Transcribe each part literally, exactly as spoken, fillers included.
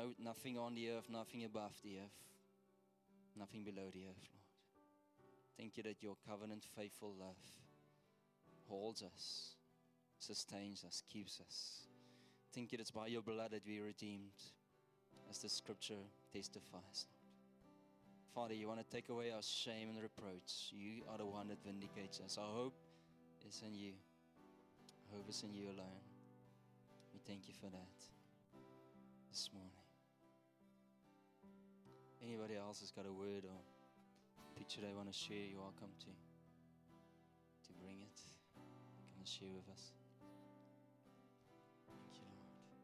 No, nothing on the earth, nothing above the earth, nothing below the earth, Lord. Thank you that your covenant faithful love holds us, sustains us, keeps us. Thank you that it's by your blood that we are redeemed, as the scripture testifies, Lord. Father, you want to take away our shame and reproach. You are the one that vindicates us. Our hope is in you. Our hope is in you alone. We thank you for that this morning. Anybody else has got a word or picture they want to share, you're welcome to, to bring it. Come and share with us. Thank you, Lord.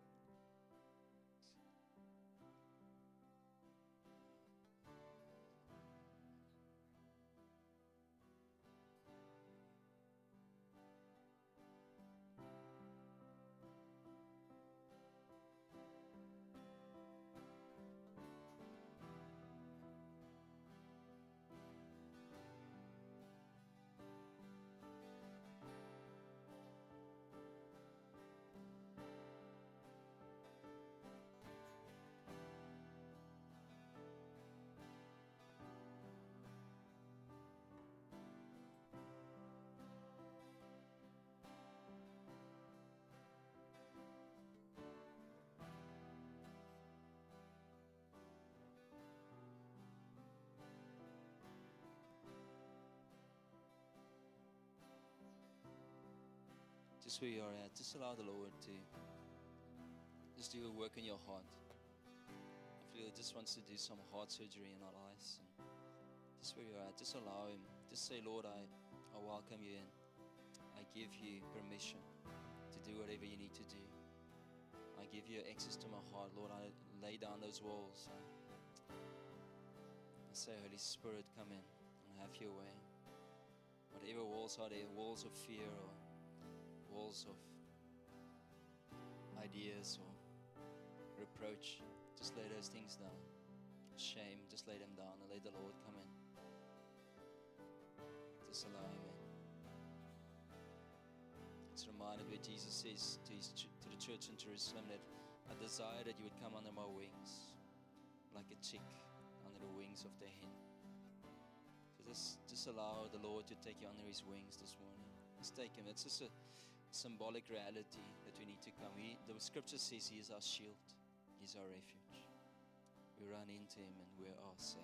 Just where you are at, just allow the Lord to just do a work in your heart. I feel He just wants to do some heart surgery in our lives. And just where you are at, just allow Him. Just say, Lord, I, I welcome you in. I give you permission to do whatever you need to do. I give you access to my heart. Lord, I lay down those walls. I, I say, Holy Spirit, come in and have your way. Whatever walls are there, walls of fear or walls of ideas or reproach, just lay those things down. Shame, just lay them down and let the Lord come in. Just allow Him in. It's reminded where Jesus says to, his, to the church in Jerusalem that I desire that you would come under my wings like a chick under the wings of the hen. So just, just allow the Lord to take you under His wings this morning. Just take Him. It's just a symbolic reality that we need to come. He, the scripture says He is our shield. He is our refuge. We run into Him and we are safe.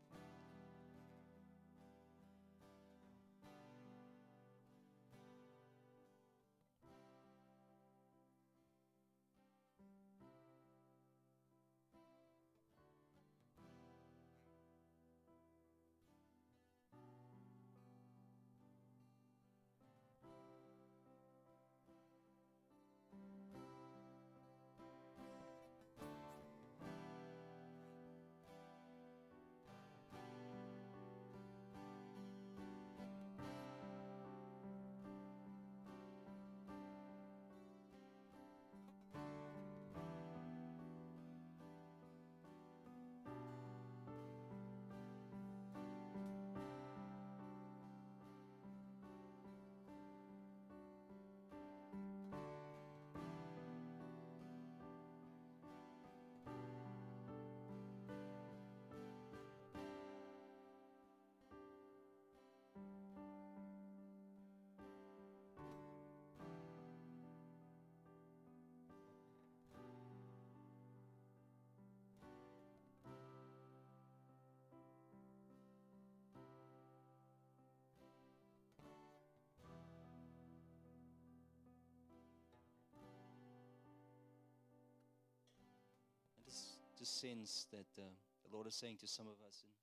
Just, just sense that uh, the Lord is saying to some of us, in,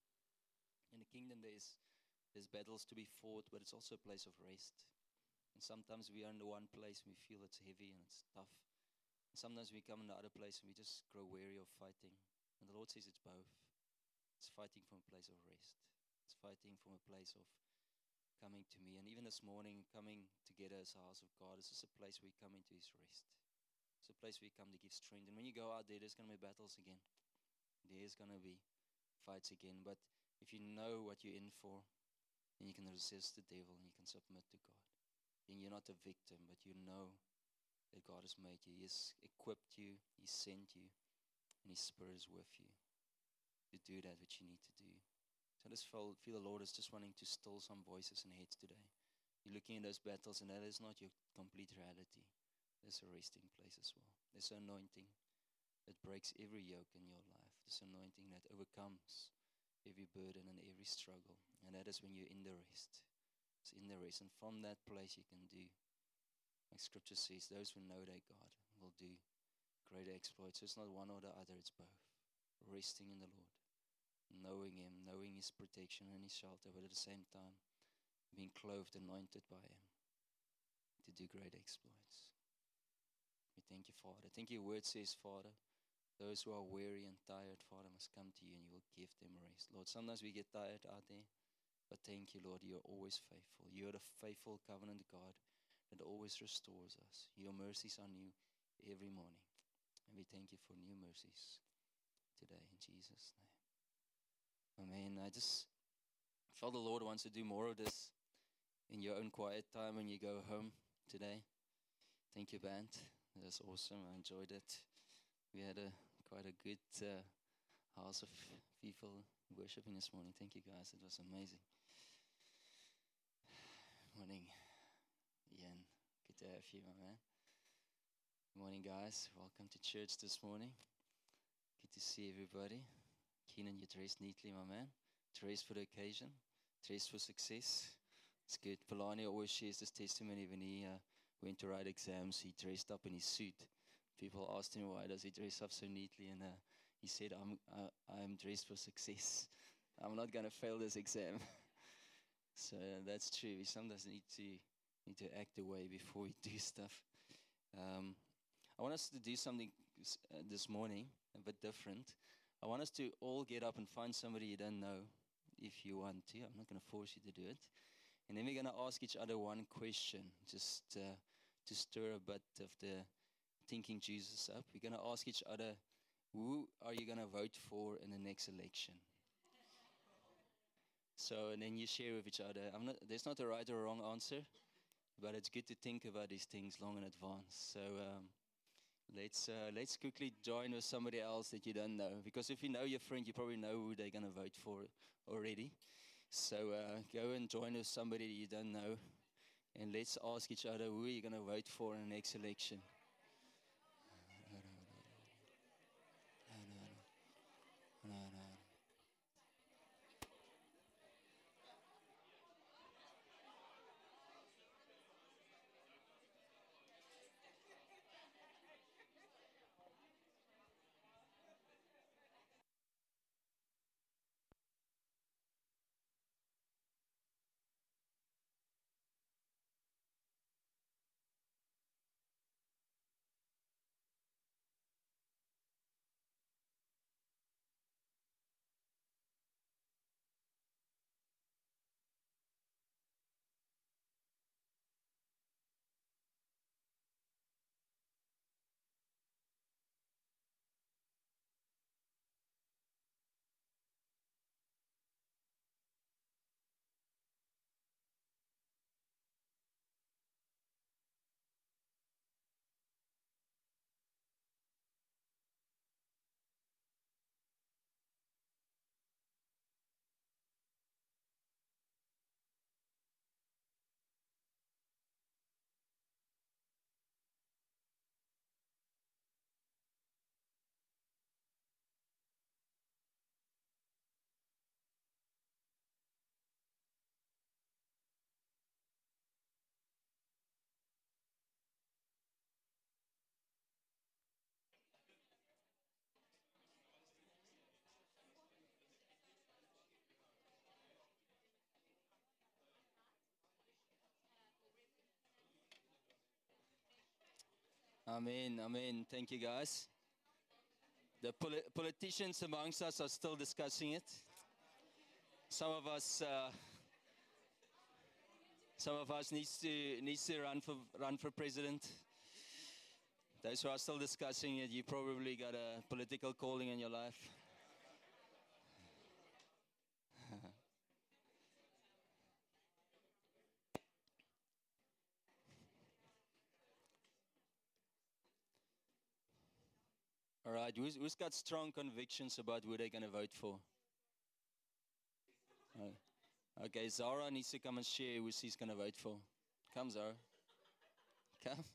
in the kingdom there's, there's battles to be fought, but it's also a place of rest. And sometimes we are in the one place and we feel it's heavy and it's tough. And sometimes we come in the other place and we just grow weary of fighting. And the Lord says it's both. It's fighting from a place of rest. It's fighting from a place of coming to me. And even this morning, coming together as a house of God, it's just a place where we come into His rest. It's a place where you come to give strength. And when you go out there, there's going to be battles again. There's going to be fights again. But if you know what you're in for, then you can resist the devil and you can submit to God. And you're not a victim, but you know that God has made you. He has equipped you. He sent you. and His Spirit is with you to do that which you need to do. So I just feel, feel the Lord is just wanting to still some voices and heads today. You're looking at those battles, and that is not your complete reality. There's a resting place as well. There's an anointing that breaks every yoke in your life. There's an anointing that overcomes every burden and every struggle. And that is when you're in the rest. It's in the rest. And from that place you can do, like Scripture says, those who know their God will do greater exploits. So it's not one or the other, it's both. Resting in the Lord, knowing Him, knowing His protection and His shelter, but at the same time being clothed, anointed by Him to do great exploits. We thank you, Father. I think your word says, Father, those who are weary and tired, Father, must come to you and you will give them rest. Lord, sometimes we get tired out there, but thank you, Lord, you're always faithful. You're the faithful covenant God that always restores us. Your mercies are new every morning. And we thank you for new mercies today in Jesus' name. Amen. I just felt the Lord wants to do more of this in your own quiet time when you go home today. Thank you, band. That was awesome. I enjoyed it. We had a quite a good uh, house of people worshiping this morning. Thank you, guys. It was amazing. Morning, Ian. Good to have you, my man. Good morning, guys. Welcome to church this morning. Good to see everybody. Keenan, you dressed neatly, my man. Dressed for the occasion. Dressed for success. It's good. Polani always shares this testimony when he uh, went to write exams. He dressed up in his suit. People asked him, why does he dress up so neatly? And uh, he said, I'm uh, I'm dressed for success. I'm not going to fail this exam. So uh, that's true. We sometimes need to need to act away before we do stuff. Um, I want us to do something uh, this morning, a bit different. I want us to all get up and find somebody you don't know if you want to. I'm not going to force you to do it. And then we're going to ask each other one question, just uh, to stir a bit of the thinking Jesus up. We're going to ask each other, who are you going to vote for in the next election? So, and then you share with each other. I'm not, there's not a right or wrong answer, but it's good to think about these things long in advance. So um, let's uh, let's quickly join with somebody else that you don't know. Because if you know your friend, you probably know who they're going to vote for already. So uh, go and join with somebody that you don't know. And let's ask each other, who are you going to vote for in the next election? Amen, amen. Thank you, guys. The poli- politicians amongst us are still discussing it. Some of us, uh, some of us needs to needs to run for run for president. Those who are still discussing it, you probably got a political calling in your life. All right. Who's, who's got strong convictions about who they're going to vote for? Oh. Okay, Zara needs to come and share who she's going to vote for. Come, Zara. Come.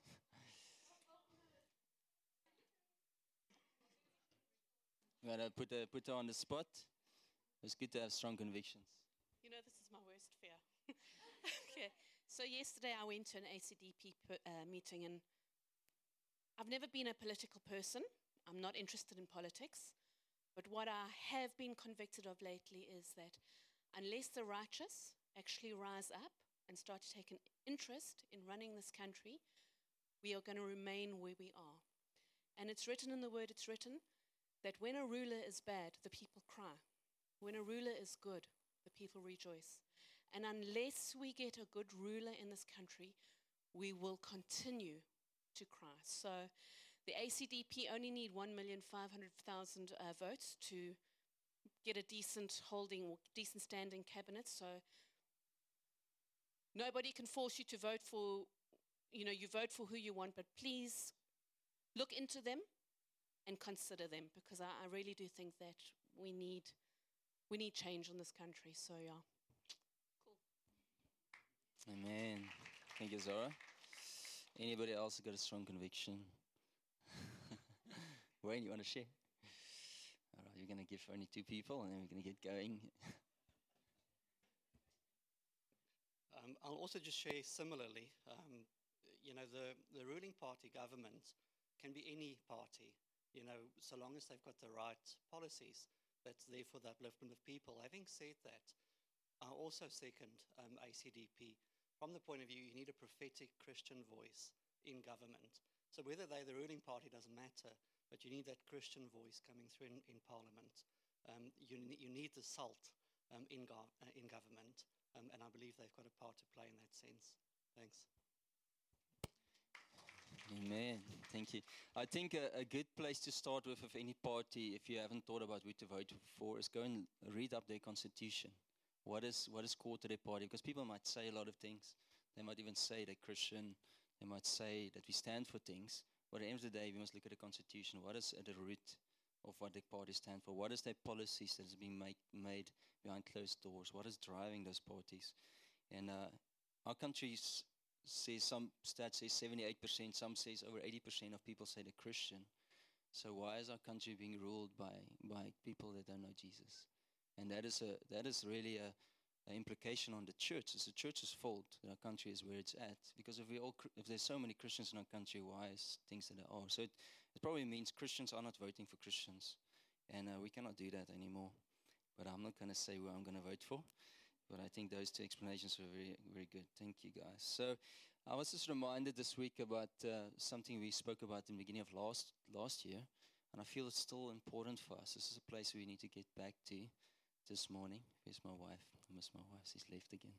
I'm going to put her, put her on the spot. It's good to have strong convictions. You know, this is my worst fear. Okay, so yesterday I went to an A C D P per, uh, meeting, and I've never been a political person. I'm not interested in politics. But what I have been convicted of lately is that unless the righteous actually rise up and start to take an interest in running this country, we are going to remain where we are. And it's written in the word, it's written that when a ruler is bad, the people cry. When a ruler is good, the people rejoice. And unless we get a good ruler in this country, we will continue to cry. So the A C D P only need one million five hundred thousand uh, votes to get a decent holding, decent standing cabinet. So nobody can force you to vote for, you know, you vote for who you want, but please look into them and consider them, because I, I really do think that we need we need change in this country. So yeah. Cool. Amen. Thank you, Zara. Anybody else got a strong conviction? Wayne, you want to share? All right, you're going to give only two people, and then we're going to get going. Um, I'll also just share similarly. Um, you know, the, the ruling party government can be any party, you know, so long as they've got the right policies that's there for the upliftment of people. Having said that, I also second um, A C D P from the point of view you need a prophetic Christian voice in government. So whether they're the ruling party doesn't matter, but you need that Christian voice coming through in, in Parliament. Um, you, ne- you need the salt um, in, go- uh, in government, um, and I believe they've got a part to play in that sense. Thanks. Amen. Thank you. I think a, a good place to start with of any party, if you haven't thought about who to vote for, is go and read up their constitution. What is what is core to their party? Because people might say a lot of things. They might even say they're Christian. They might say that we stand for things. But at the end of the day, we must look at the constitution. What is at the root of what the parties stand for? What is their policies that is being make, made behind closed doors? What is driving those parties? And uh, our country says, some stats say seventy-eight percent, some says over eighty percent of people say they're Christian. So why is our country being ruled by, by people that don't know Jesus? And that is a that is really a, a implication on the church. It's the church's fault that our country is where it's at. Because if we all, if there's so many Christians in our country, why is things that there are? So it, it probably means Christians are not voting for Christians, and uh, we cannot do that anymore. But I'm not going to say who I'm going to vote for. But I think those two explanations were very, very good. Thank you, guys. So I was just reminded this week about uh, something we spoke about in the beginning of last last year, and I feel it's still important for us. This is a place we need to get back to this morning. Where's my wife? I miss my wife. She's left again.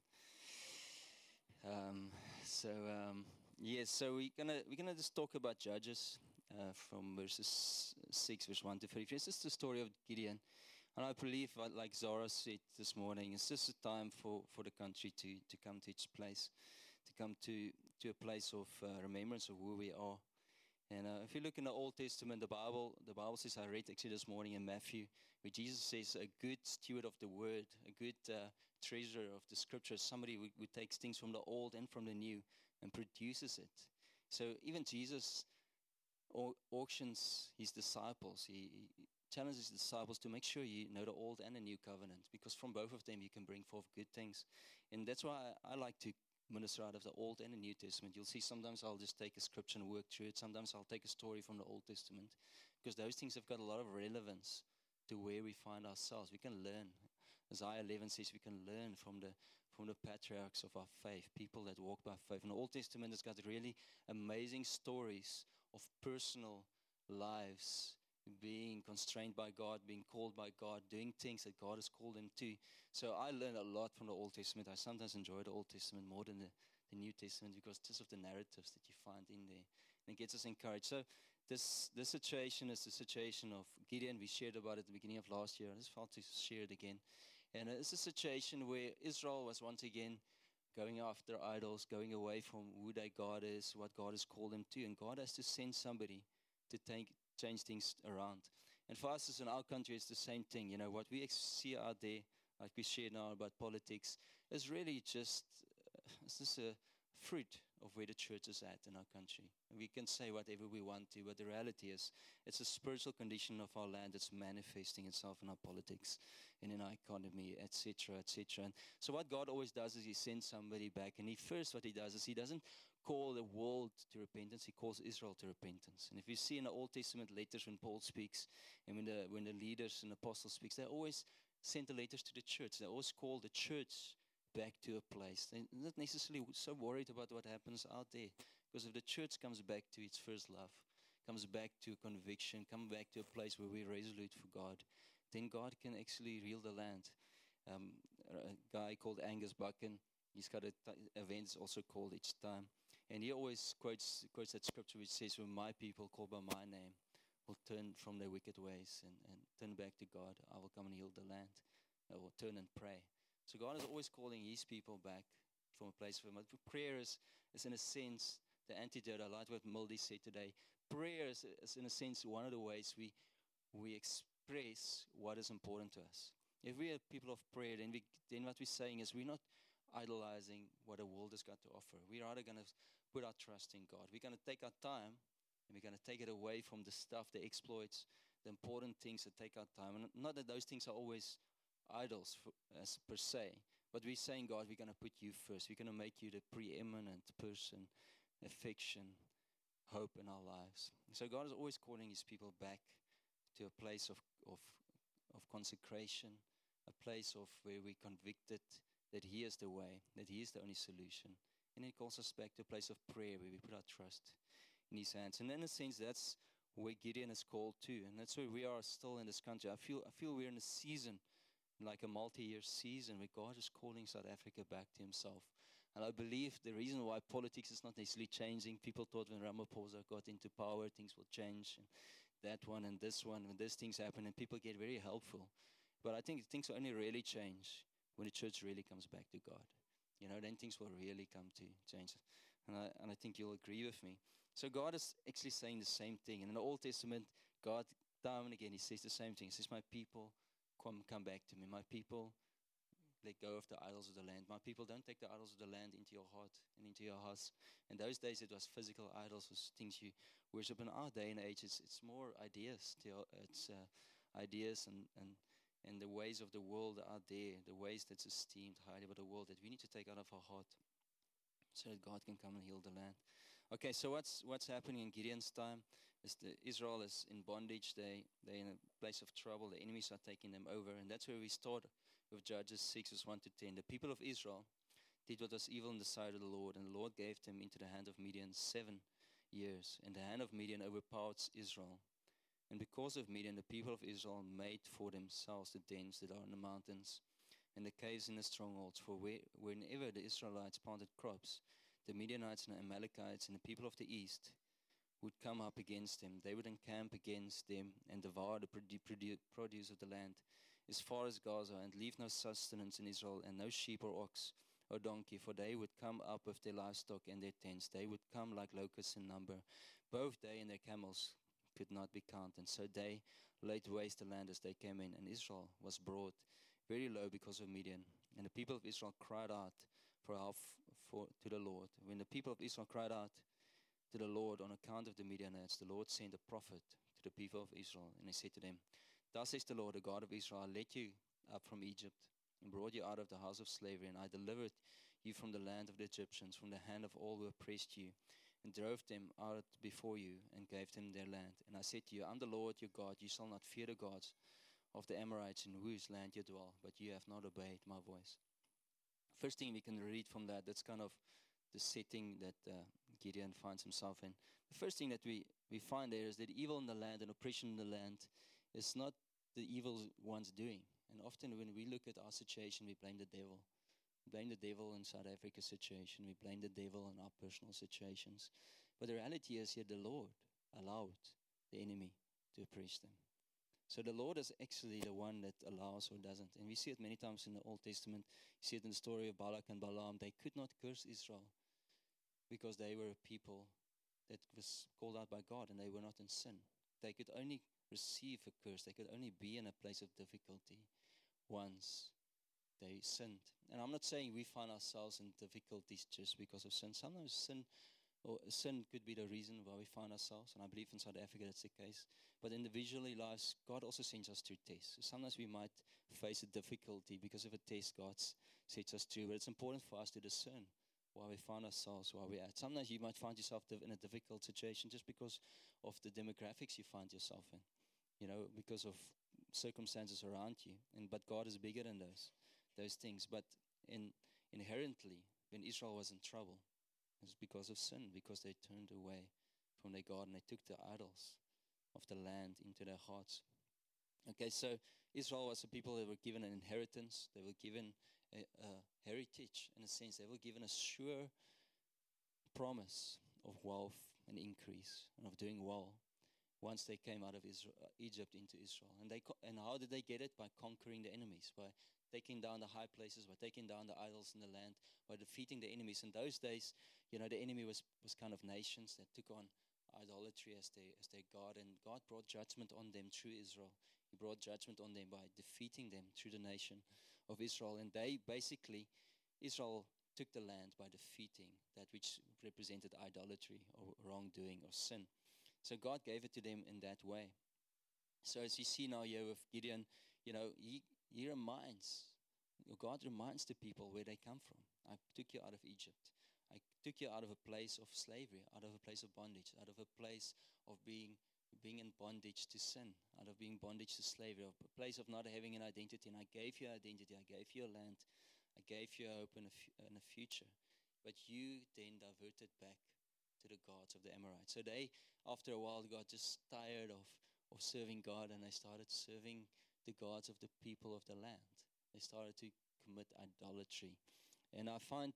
Um, so um, yes, so we're gonna we're gonna just talk about Judges uh, from verses six, verse one to three. It's just the story of Gideon. And I believe, like Zara said this morning, it's just a time for, for the country to, to come to its place, to come to, to a place of uh, remembrance of who we are. And uh, if you look in the Old Testament, the Bible, the Bible says, I read actually this morning in Matthew, where Jesus says, a good steward of the word, a good uh, treasurer of the scriptures, somebody who, who takes things from the old and from the new and produces it. So even Jesus au- auctions his disciples. He, he challenges his disciples to make sure you know the old and the new covenant, because from both of them you can bring forth good things. And that's why I, I like to minister out of the Old and the New Testament. You'll see sometimes I'll just take a scripture and work through it. Sometimes I'll take a story from the Old Testament, because those things have got a lot of relevance to where we find ourselves. We can learn. Isaiah eleven says we can learn from the from the patriarchs of our faith, people that walk by faith. And the Old Testament has got really amazing stories of personal lives being constrained by God, being called by God, doing things that God has called them to. So I learned a lot from the Old Testament. I sometimes enjoy the Old Testament more than the, the New Testament, because just of the narratives that you find in there. And it gets us encouraged. So this this situation is the situation of Gideon. We shared about it at the beginning of last year. I just felt to share it again. And it's a situation where Israel was once again going after idols, going away from who their God is, what God has called them to. And God has to send somebody to take change things around. And for us as in our country, it's the same thing. You know, what we ex- see out there, like we share now about politics, is really just, uh, it's just a fruit of where the church is at in our country. We can say whatever we want to, but the reality is it's a spiritual condition of our land that's manifesting itself in our politics and in our economy, et cetera, et cetera. And so what God always does is he sends somebody back. And he first, what he does is he doesn't call the world to repentance, he calls Israel to repentance. And if you see in the Old Testament letters when Paul speaks and when the, when the leaders and apostles speaks, they always send the letters to the church. They always call the church back to a place. They're not necessarily so worried about what happens out there. Because if the church comes back to its first love, comes back to conviction, comes back to a place where we're resolute for God, then God can actually heal the land. Um, a guy called Angus Buchan, he's got a t- events also called Each Time. And he always quotes, quotes that scripture which says, when my people called by my name will turn from their wicked ways and, and turn back to God, I will come and heal the land. I will turn and pray. So God is always calling his people back from a place of him. Prayer is, is in a sense the antidote. I like what Mildy said today. Prayer is, is in a sense one of the ways we we express what is important to us. If we are people of prayer, then we then what we're saying is we're not idolizing what the world has got to offer. We're rather going to put our trust in God. We're going to take our time and we're going to take it away from the stuff, the exploits, the important things that take our time. And not that those things are always idols for, as per se, but we're saying, God, we're going to put you first. We're going to make you the preeminent person, affection, hope in our lives. And so God is always calling his people back to a place of, of, of consecration, a place of where we're convicted that he is the way, that he is the only solution. And he calls us back to a place of prayer where we put our trust in his hands. And in a sense, that's where Gideon is called to. And that's where we are still in this country. I feel I feel we're in a season, like a multi-year season, where God is calling South Africa back to himself. And I believe the reason why politics is not necessarily changing, people thought when Ramaphosa got into power, things will change. And that one and this one, when these things happen, and people get very helpful. But I think things only really change when the church really comes back to God. You know, then things will really come to change. And I, and I think you'll agree with me. So God is actually saying the same thing. And in the Old Testament, God, time and again, he says the same thing. He says, my people, come, come back to me. My people, let go of the idols of the land. My people, don't take the idols of the land into your heart and into your house. In those days, it was physical idols, was things you worship. In our day and age, it's, it's more ideas. It's uh, ideas and, and, and the ways of the world are there, the ways that's esteemed highly by the world that we need to take out of our heart so that God can come and heal the land. Okay, so what's what's happening in Gideon's time is the Israel is in bondage. They, they're in a place of trouble. The enemies are taking them over. And that's where we start with Judges six, verse one to ten. The people of Israel did what was evil in the sight of the Lord, and the Lord gave them into the hand of Midian seven years. And the hand of Midian overpowered Israel. And because of Midian, the people of Israel made for themselves the dens that are in the mountains and the caves in the strongholds. For where, whenever the Israelites planted crops, the Midianites and the Amalekites and the people of the east would come up against them. They would encamp against them and devour the produce of the land as far as Gaza, and leave no sustenance in Israel, and no sheep or ox or donkey, for they would come up with their livestock and their tents. They would come like locusts in number. Both they and their camels could not be counted. So they laid waste the land as they came in, and Israel was brought very low because of Midian. And the people of Israel cried out for help for, to the Lord. When the people of Israel cried out to the Lord on account of the Midianites, the Lord sent a prophet to the people of Israel, and he said to them, thus says the Lord, the God of Israel, I led you up from Egypt and brought you out of the house of slavery, and I delivered you from the land of the Egyptians, from the hand of all who oppressed you, and drove them out before you and gave them their land. And I said to you, I'm the Lord your God. You shall not fear the gods of the Amorites in whose land you dwell, but you have not obeyed my voice. First thing we can read from that, that's kind of the setting that uh, Gideon finds himself in. The first thing that we, we find there is that evil in the land and oppression in the land is not the evil ones doing. And often when we look at our situation, we blame the devil. We blame the devil in South Africa's situation. We blame the devil in our personal situations. But the reality is here, the Lord allowed the enemy to oppress them. So the Lord is actually the one that allows or doesn't. And we see it many times in the Old Testament. You see it in the story of Balak and Balaam. They could not curse Israel because they were a people that was called out by God and they were not in sin. they could only receive a curse. They could only be in a place of difficulty once they sinned. And I'm not saying we find ourselves in difficulties just because of sin. Sometimes sin or sin could be the reason why we find ourselves, and I believe in South Africa that's the case. But individually lives, God also sends us through tests. So sometimes we might face a difficulty because of a test God sets us through. But it's important for us to discern why we find ourselves where we're at. Sometimes you might find yourself in a difficult situation just because of the demographics you find yourself in, you know, because of circumstances around you. And but God is bigger than those those things. But in inherently, when Israel was in trouble, it was because of sin, because they turned away from their God and they took the idols of the land into their hearts. Okay, so Israel was a people that were given an inheritance. They were given a, a heritage, in a sense. They were given a sure promise of wealth and increase and of doing well once they came out of Israel, uh, Egypt into Israel. And they co- and how did they get it? By conquering the enemies, by taking down the high places, by taking down the idols in the land, by defeating the enemies. In those days, you know, the enemy was, was kind of nations that took on idolatry as their, as their God, and God brought judgment on them through Israel. He brought judgment on them by defeating them through the nation of Israel. And they basically, Israel took the land by defeating that which represented idolatry or wrongdoing or sin. So God gave it to them in that way. So as you see now here with Gideon, you know, he, he reminds, God reminds the people where they come from. I took you out of Egypt. I took you out of a place of slavery, out of a place of bondage, out of a place of being being in bondage to sin, out of being bondage to slavery, of a place of not having an identity. And I gave you identity. I gave you a land. I gave you a hope and a, f- and a future. But you then diverted back to the gods of the Amorites. So they, after a while, got just tired of, of serving God, and they started serving the gods of the people of the land. They started to commit idolatry. And I find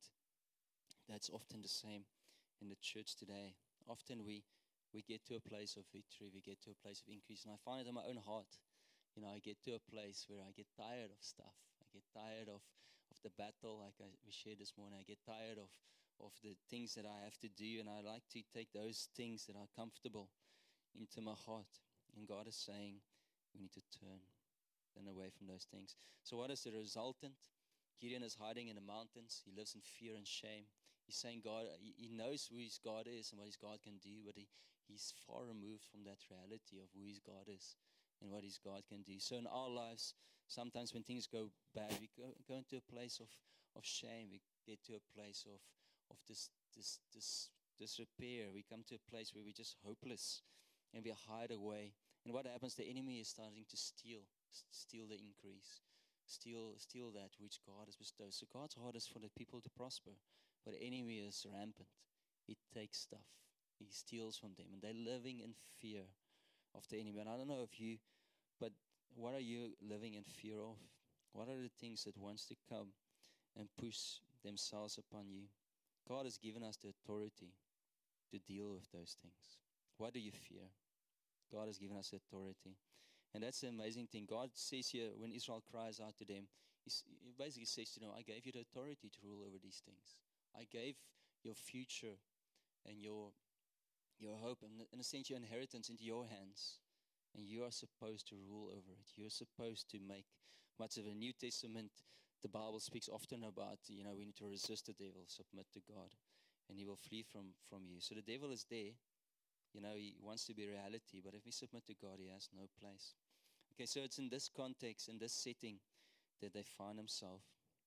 that's often the same in the church today. Often we, we get to a place of victory, we get to a place of increase. And I find it in my own heart. You know, I get to a place where I get tired of stuff. I get tired of, of the battle, like I, we shared this morning. I get tired of, of the things that I have to do, and I like to take those things that are comfortable into my heart. And God is saying, we need to turn, turn away from those things. So what is the resultant? Gideon is hiding in the mountains. He lives in fear and shame. He's saying God, he, he knows who his God is and what his God can do, but he, he's far removed from that reality of who his God is and what his God can do. So in our lives, sometimes when things go bad, we go, go into a place of, of shame. We get to a place of, of this, this, this, disrepair. We come to a place where we're just hopeless and we hide away. And what happens? The enemy is starting to steal, steal the increase. Steal, steal that which God has bestowed. So God's heart is for the people to prosper, but the enemy is rampant. He takes stuff. He steals from them, and they're living in fear of the enemy. And I don't know if you, but what are you living in fear of? What are the things that wants to come and push themselves upon you? God has given us the authority to deal with those things. What do you fear? God has given us the authority. And that's the amazing thing. God says here, when Israel cries out to them, he basically says to them, I gave you the authority to rule over these things. I gave your future and your your hope and in a sense your inheritance into your hands. And you are supposed to rule over it. You're supposed to make much of a New Testament. The Bible speaks often about, you know, we need to resist the devil, submit to God, and he will flee from, from you. So the devil is there. You know, he wants to be reality, but if we submit to God, he has no place. Okay, so it's in this context, in this setting, that they find themselves.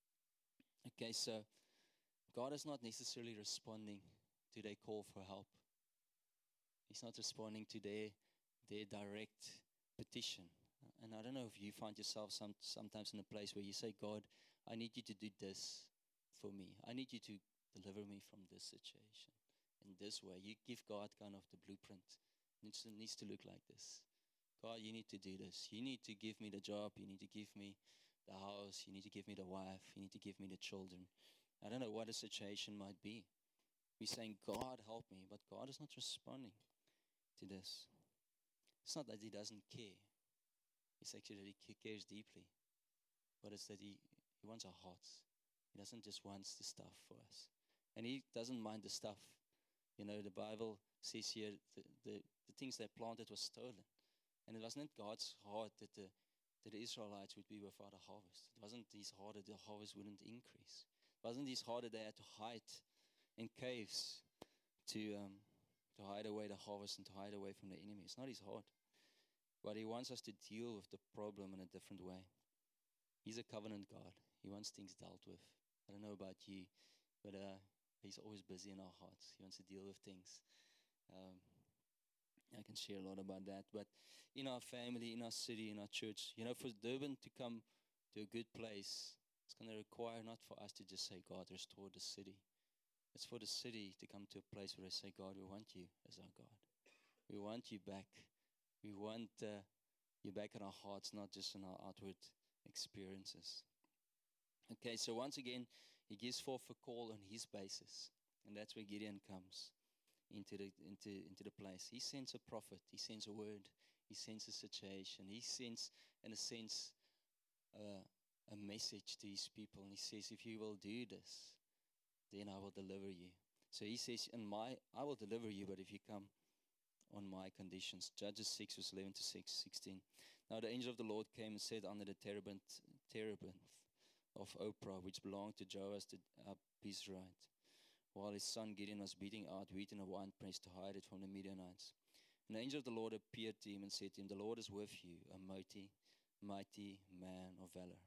Okay, so God is not necessarily responding to their call for help. He's not responding to their, their direct petition. And I don't know if you find yourself some, sometimes in a place where you say, God, I need you to do this for me. I need you to deliver me from this situation in this way. You give God kind of the blueprint. It needs to, needs to look like this. God, you need to do this. You need to give me the job. You need to give me the house. You need to give me the wife. You need to give me the children. I don't know what the situation might be. We're saying, God, help me. But God is not responding to this. It's not that he doesn't care. It's actually that he cares deeply. But it's that he, he wants our hearts. He doesn't just want the stuff for us. And he doesn't mind the stuff. You know, the Bible says here, the, the, the things they planted was stolen. And it wasn't God's heart that the, that the Israelites would be without a harvest. It wasn't his heart that the harvest wouldn't increase. It wasn't his heart that they had to hide in caves to, um, to hide away the harvest and to hide away from the enemy. It's not his heart. But he wants us to deal with the problem in a different way. He's a covenant God. He wants things dealt with. I don't know about you, but uh, he's always busy in our hearts. He wants to deal with things. Um, I can share a lot about that. But in our family, in our city, in our church, you know, for Durban to come to a good place, it's going to require not for us to just say, God, restore the city. It's for the city to come to a place where they say, God, we want you as our God. We want you back. We want uh, you back in our hearts, not just in our outward experiences. Okay, so once again, he gives forth a call on his basis. And that's where Gideon comes into the into into the place. He sends a prophet. He sends a word. He sends a situation. He sends, in a sense, uh, a message to his people. And he says, if you will do this, then I will deliver you. So he says, in my, I will deliver you, but if you come on my conditions. Judges six, verse eleven to sixteen. Now the angel of the Lord came and sat under the terebinth, terebinth of Oprah, which belonged to Joas the Abizrite, while his son Gideon was beating out wheat in a winepress to hide it from the Midianites. And the angel of the Lord appeared to him and said to him, the Lord is with you, a mighty, mighty man of valor.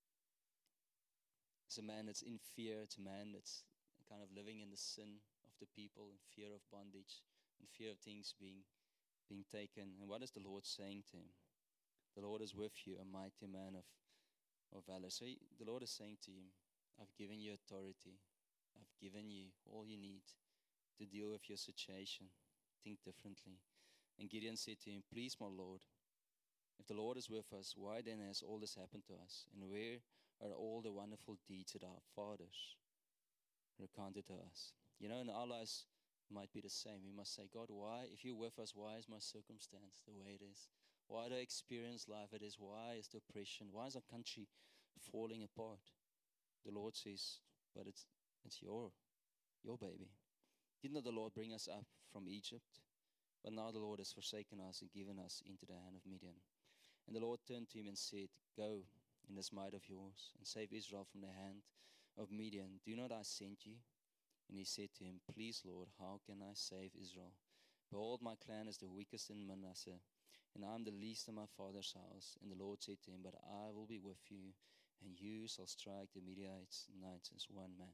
It's a man that's in fear. It's a man that's kind of living in the sin of the people, in fear of bondage, in fear of things being, being taken. And what is the Lord saying to him? The Lord is with you, a mighty man of, of valor. So he, the Lord is saying to him, I've given you authority. I've given you all you need to deal with your situation. Think differently. And Gideon said to him, please, my Lord, if the Lord is with us, why then has all this happened to us? And where are all the wonderful deeds that our fathers recounted to us? You know, in our lives might be the same. We must say, God, why, if you're with us, why is my circumstance the way it is? Why do I experience life it is? Why is the oppression? Why is our country falling apart? The Lord says, but it's it's your your baby. Did not the Lord bring us up from Egypt? But now the Lord has forsaken us and given us into the hand of Midian. And the Lord turned to him and said, go in this might of yours and save Israel from the hand of Midian. Do not I send you? And he said to him, please, Lord, how can I save Israel? Behold, my clan is the weakest in Manasseh, and I am the least in my father's house. And the Lord said to him, but I will be with you, and you shall strike the Midianites as one man.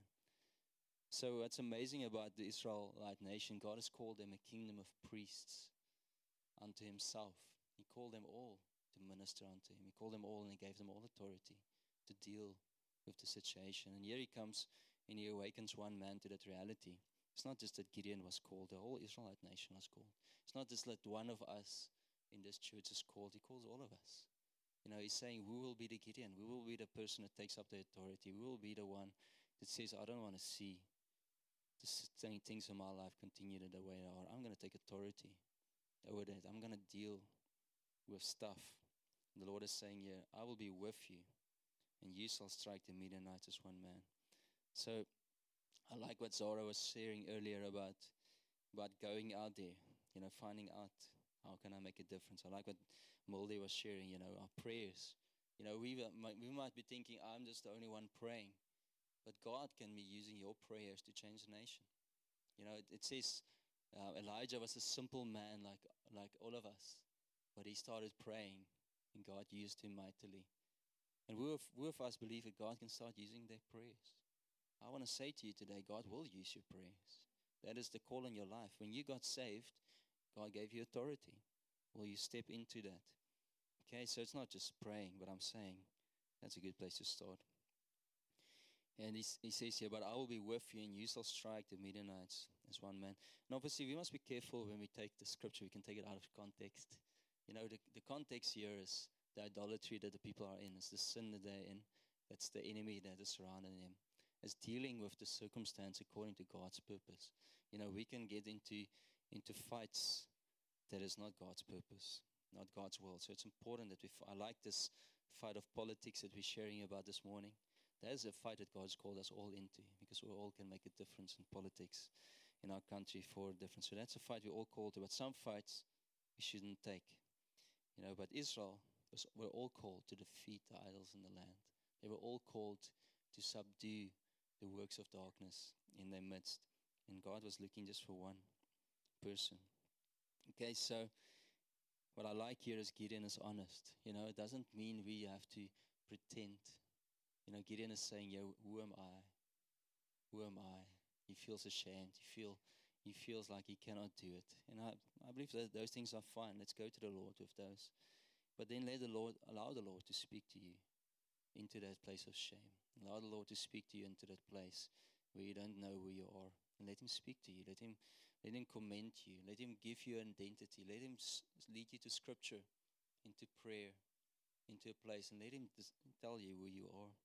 So what's amazing about the Israelite nation, God has called them a kingdom of priests unto himself. He called them all to minister unto him. He called them all and he gave them all authority to deal with the situation. And here he comes and he awakens one man to that reality. It's not just that Gideon was called, the whole Israelite nation was called. It's not just that one of us in this church is called, he calls all of us. You know, he's saying, we will be the Gideon. We will be the person that takes up the authority. We will be the one that says, I don't want to see the same things in my life continue the way they are. I'm going to take authority over that. I'm going to deal with stuff. And the Lord is saying here, I will be with you, and you shall strike the Midianites as one man. So I like what Zara was sharing earlier about, about going out there, you know, finding out how can I make a difference. I like what Moldy was sharing, you know, our prayers. You know, we might, we might be thinking, I'm just the only one praying. But God can be using your prayers to change the nation. You know, it, it says uh, Elijah was a simple man like like all of us. But he started praying, and God used him mightily. And we of, we of us believe that God can start using their prayers. I want to say to you today, God will use your prayers. That is the call in your life. When you got saved, God gave you authority. Will you step into that? Okay, so it's not just praying, but I'm saying that's a good place to start. And he, he says here, but I will be with you, and you shall strike the Midianites as one man. And obviously, we must be careful when we take the scripture. We can take it out of context. You know, the, the context here is the idolatry that the people are in. It's the sin that they're in. It's the enemy that is surrounding them. It's dealing with the circumstance according to God's purpose. You know, we can get into, into fights that is not God's purpose, not God's will. So it's important that we, f- I like this fight of politics that we're sharing about this morning. That is a fight that God's called us all into, because we all can make a difference in politics. in our country for different. So that's a fight we're all called to. But some fights we shouldn't take. You know, but Israel was, were all called to defeat the idols in the land. They were all called to subdue the works of darkness in their midst. And God was looking just for one person. Okay, so what I like here is Gideon is honest. You know, it doesn't mean we have to pretend. You know, Gideon is saying, yo, who am I? Who am I? He feels ashamed. He feel he feels like he cannot do it. And I, I believe that those things are fine. Let's go to the Lord with those. But then let the Lord allow the Lord to speak to you into that place of shame. Allow the Lord to speak to you into that place where you don't know who you are. And let him speak to you. Let him let him commend you. Let him give you an identity. Let him s- lead you to scripture, into prayer, into a place. And let him dis- tell you who you are.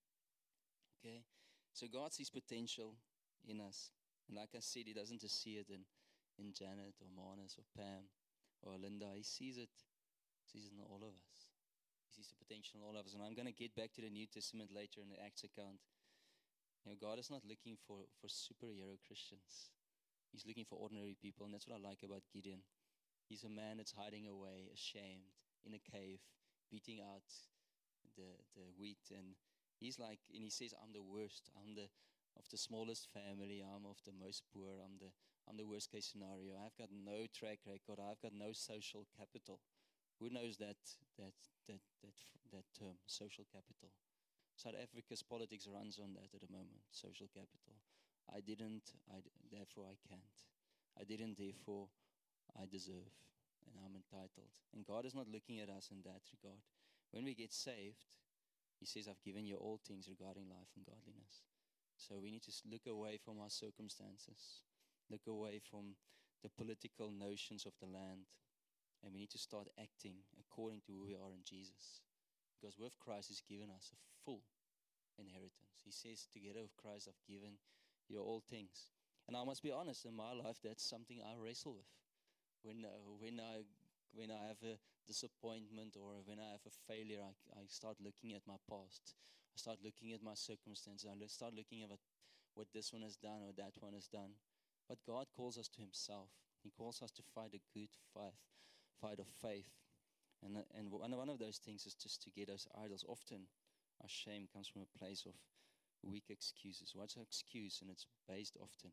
Okay? So God sees potential in us. And like I said, he doesn't just see it in, in Janet or Marnus or Pam or Linda. He sees it. He sees it in all of us. He sees the potential in all of us. And I'm going to get back to the New Testament later in the Acts account. You know, God is not looking for, for superhero Christians. He's looking for ordinary people. And that's what I like about Gideon. He's a man that's hiding away, ashamed, in a cave, beating out the, the wheat. And he's like, and he says, I'm the worst. I'm the of the smallest family. I'm of the most poor. I'm the I'm the worst case scenario. I've got no track record. I've got no social capital. Who knows that that that that that term, social capital? South Africa's politics runs on that at the moment. Social capital. I didn't. I therefore I can't. I didn't. Therefore I deserve, and I'm entitled. And God is not looking at us in that regard. When we get saved, He says, "I've given you all things regarding life and godliness." So we need to look away from our circumstances, look away from the political notions of the land, and we need to start acting according to who we are in Jesus. Because with Christ, He's given us a full inheritance. He says, together with Christ, I've given you all things. And I must be honest, in my life, that's something I wrestle with. When uh, when I when I have a disappointment or when I have a failure, I, I start looking at my past. I start looking at my circumstances. I start looking at what, what this one has done or that one has done. But God calls us to Himself. He calls us to fight a good fight, fight of faith. And uh, and one, one of those things is just to get those idols. Often our shame comes from a place of weak excuses. What's an excuse? And it's based often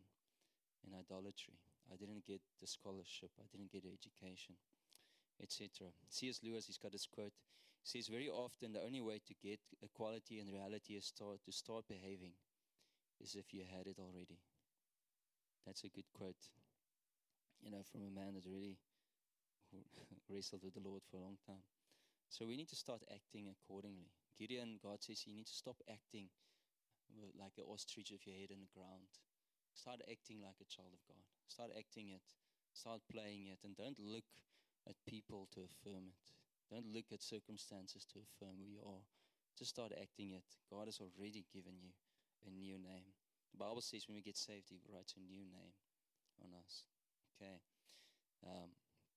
in idolatry. I didn't get the scholarship. I didn't get the education, et cetera. C S Lewis, he's got this quote. He says, very often the only way to get equality in reality is start, to start behaving as if you had it already. That's a good quote, you know, from a man that really wrestled with the Lord for a long time. So we need to start acting accordingly. Gideon, God says, you need to stop acting like an ostrich with your head in the ground. Start acting like a child of God. Start acting it. Start playing it. And don't look at people to affirm it. Don't look at circumstances to affirm who you are. Just start acting it. God has already given you a new name. The Bible says when we get saved, He writes a new name on us. Okay. Um,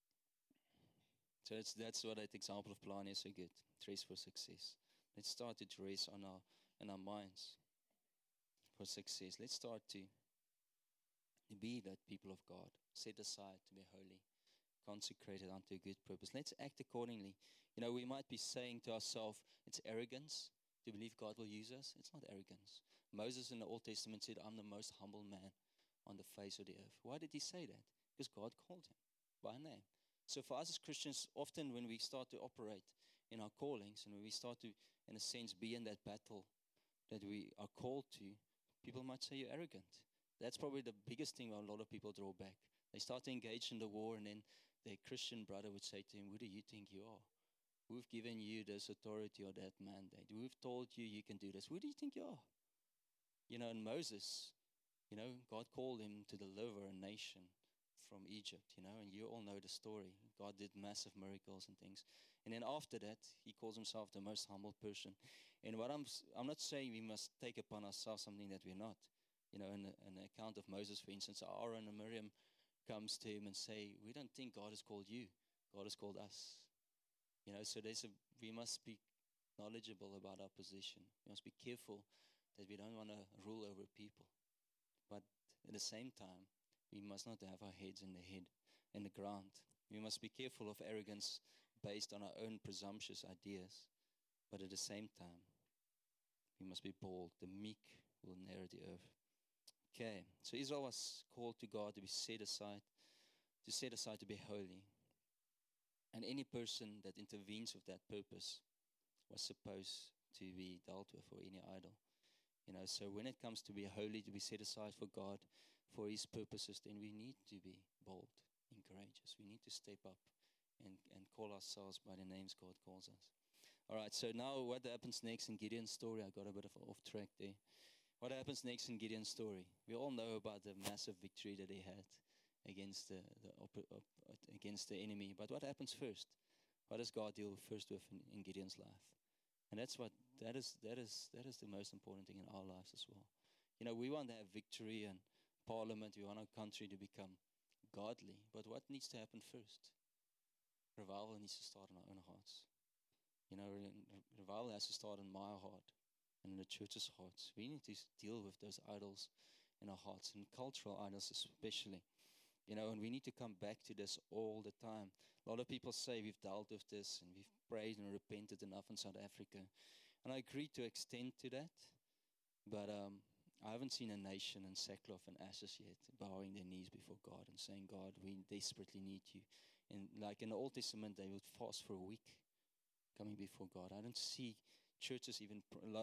so that's, that's what that example of plan is so good. Dress for success. Let's start to dress on our, in our minds for success. Let's start to be that people of God, set aside to be holy, consecrated unto a good purpose. Let's act accordingly. You know, we might be saying to ourselves, it's arrogance to believe God will use us. It's not arrogance. Moses in the Old Testament said, I'm the most humble man on the face of the earth. Why did he say that? Because God called him by name. So for us as Christians, often when we start to operate in our callings and when we start to, in a sense, be in that battle that we are called to, people might say you're arrogant. That's probably the biggest thing where a lot of people draw back. They start to engage in the war, and then their Christian brother would say to him, who do you think you are? We've given you this authority or that mandate. We've told you you can do this. Who do you think you are? You know, and Moses, you know, God called him to deliver a nation from Egypt, you know, and you all know the story. God did massive miracles and things. And then after that, he calls himself the most humble person. And what I'm, I'm not saying we must take upon ourselves something that we're not. You know, in, in the account of Moses, for instance, Aaron and Miriam comes to him and say, we don't think God has called you. God has called us. You know, so there's a, we must be knowledgeable about our position. We must be careful that we don't want to rule over people. But at the same time, we must not have our heads in the head in the ground. We must be careful of arrogance based on our own presumptuous ideas, but at the same time, we must be bold. The meek will inherit the earth. Okay, so Israel was called to God to be set aside, to set aside to be holy. And any person that intervenes with that purpose was supposed to be dealt with, or any idol. You know, so when it comes to be holy, to be set aside for God, for His purposes, then we need to be bold and courageous. We need to step up and, and call ourselves by the names God calls us. All right, so now what happens next in Gideon's story? I got a bit of off track there. What happens next in Gideon's story? We all know about the massive victory that he had against the, the op- op- against the enemy. But what happens first? What does God deal first with in, in Gideon's life? And that's what that is. That is that is the most important thing in our lives as well. You know, we want to have victory and parliament. We want our country to become godly. But what needs to happen first? Revival needs to start in our own hearts. You know, revival has to start in my heart and in the church's hearts. We need to deal with those idols in our hearts, and cultural idols especially. You know, and we need to come back to this all the time. A lot of people say we've dealt with this and we've prayed and repented enough in South Africa. And I agree to extend to that. But um, I haven't seen a nation in sackcloth and ashes yet bowing their knees before God and saying, God, we desperately need you. And like in the Old Testament, they would fast for a week coming before God. I don't see churches even.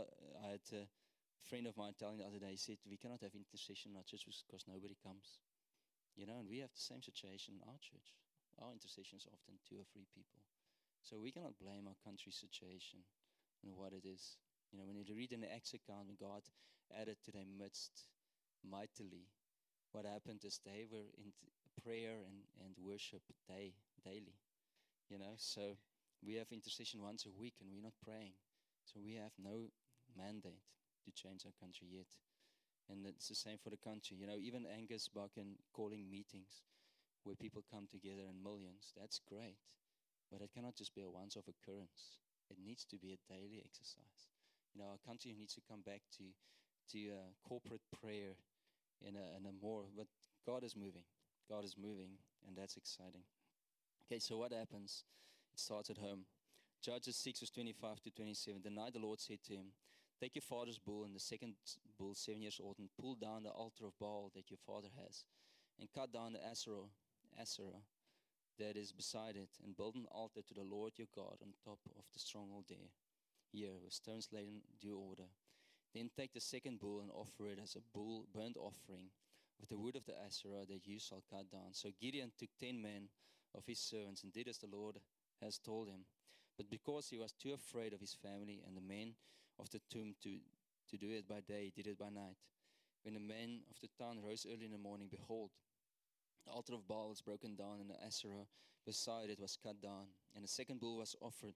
I had a friend of mine telling the other day, he said, we cannot have intercession in our church because nobody comes. You know, and we have the same situation in our church. Our intercession is often two or three people. So we cannot blame our country's situation and what it is. You know, when you read in the Acts account, when God added to their midst mightily, what happened is they were in prayer and, and worship day, daily. You know, so we have intercession once a week and we're not praying. So we have no mandate to change our country yet. And it's the same for the country. You know, even Angus Buchan calling meetings where people come together in millions, that's great. But it cannot just be a once-off occurrence. It needs to be a daily exercise. You know, our country needs to come back to to uh, corporate prayer in a, in a more, but God is moving. God is moving, and that's exciting. Okay, so what happens? It starts at home. Judges six, verse twenty-five to twenty-seven. The night the Lord said to him, take your father's bull and the second bull, seven years old, and pull down the altar of Baal that your father has, and cut down the Asherah, Asherah that is beside it, and build an altar to the Lord your God on top of the stronghold there, here, with stones laid in due order. Then take the second bull and offer it as a bull burnt offering with the wood of the Asherah that you shall cut down. So Gideon took ten men of his servants and did as the Lord has told him. But because he was too afraid of his family and the men of the tomb to, to do it by day, he did it by night. When the men of the town rose early in the morning, behold, the altar of Baal was broken down, and the Asherah beside it was cut down. And the second bull was offered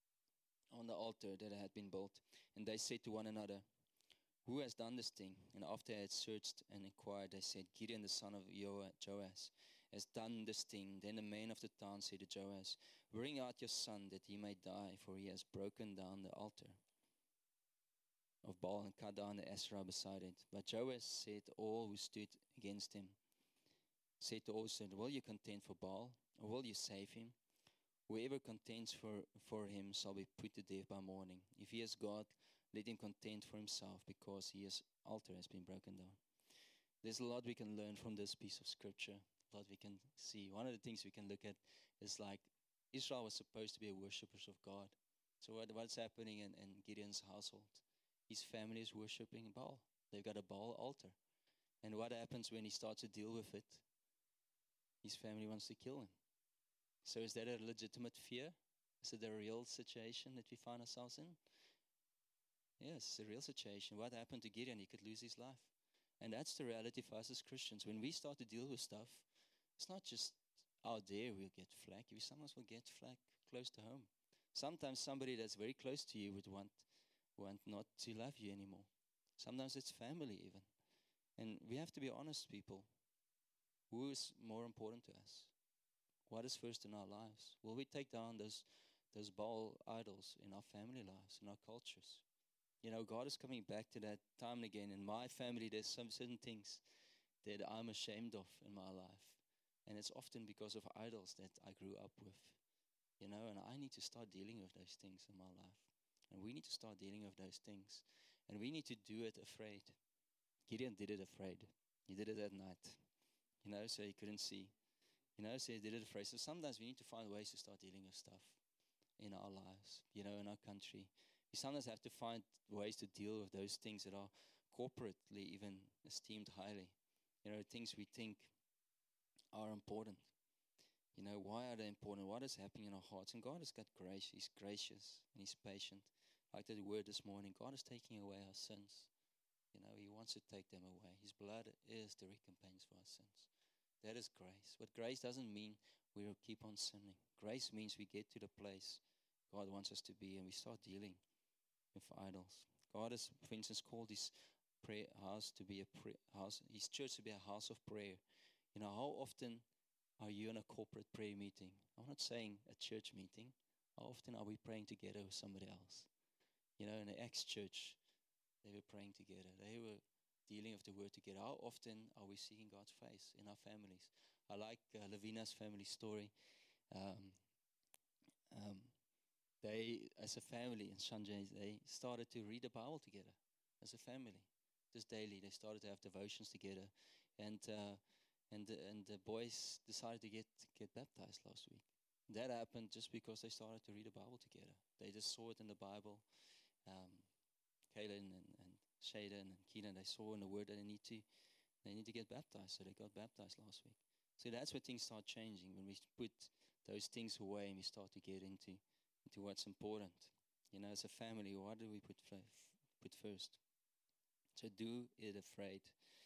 on the altar that had been built. And they said to one another, who has done this thing? And after they had searched and inquired, they said, Gideon the son of Joash has done this thing. Then the men of the town said to Joash, bring out your son that he may die, for he has broken down the altar of Baal and cut down the Asherah beside it. But Joash said to all who stood against him, said to all who said, will you contend for Baal, or will you save him? Whoever contends for, for him shall be put to death by morning. If he is God, let him contend for himself, because his altar has been broken down. There's a lot we can learn from this piece of scripture. A lot we can see. One of the things we can look at is like Israel was supposed to be a worshippers of God. So what, what's happening in, in Gideon's household? His family is worshipping Baal. They've got a Baal altar. And what happens when he starts to deal with it? His family wants to kill him. So is that a legitimate fear? Is it a real situation that we find ourselves in? Yes, it's a real situation. What happened to Gideon? He could lose his life. And that's the reality for us as Christians. When we start to deal with stuff, it's not just out there we'll get flack. We sometimes will get flack close to home. Sometimes somebody that's very close to you would want, want not to love you anymore. Sometimes it's family even. And we have to be honest, people. Who is more important to us? What is first in our lives? Will we take down those, those Baal idols in our family lives, in our cultures? You know, God is coming back to that time and again. In my family, there's some certain things that I'm ashamed of in my life. And it's often because of idols that I grew up with, you know, and I need to start dealing with those things in my life. And we need to start dealing with those things. And we need to do it afraid. Gideon did it afraid. He did it at night, you know, so he couldn't see. You know, so he did it afraid. So sometimes we need to find ways to start dealing with stuff in our lives, you know, in our country. We sometimes have to find ways to deal with those things that are corporately even esteemed highly. You know, things we think are important. You know, why are they important? What is happening in our hearts? And God has got grace. He's gracious and He's patient. Like that word this morning, God is taking away our sins. You know, He wants to take them away. His blood is the recompense for our sins. That is grace. But grace doesn't mean we will keep on sinning. Grace means we get to the place God wants us to be and we start dealing with idols. God has, for instance, called His prayer house to be a prayer house, His church to be a house of prayer. You know, how often are you in a corporate prayer meeting? I'm not saying a church meeting. How often are we praying together with somebody else? You know, in the Acts church, they were praying together. They were dealing with the word together. How often are we seeing God's face in our families? I like uh, Lavina's family story. Um, um, they, as a family in Sanjay, they started to read the Bible together as a family. Just daily, they started to have devotions together. And uh, and, the, and the boys decided to get, get baptized last week. That happened just because they started to read the Bible together. They just saw it in the Bible. Um, Kaylin and, and Shaden and Keenan, they saw in the Word that they need to they need to get baptized, so they got baptized last week. So that's where things start changing, when we put those things away and we start to get into, into what's important. You know, as a family, what do we put, f- put first? So do it afraid.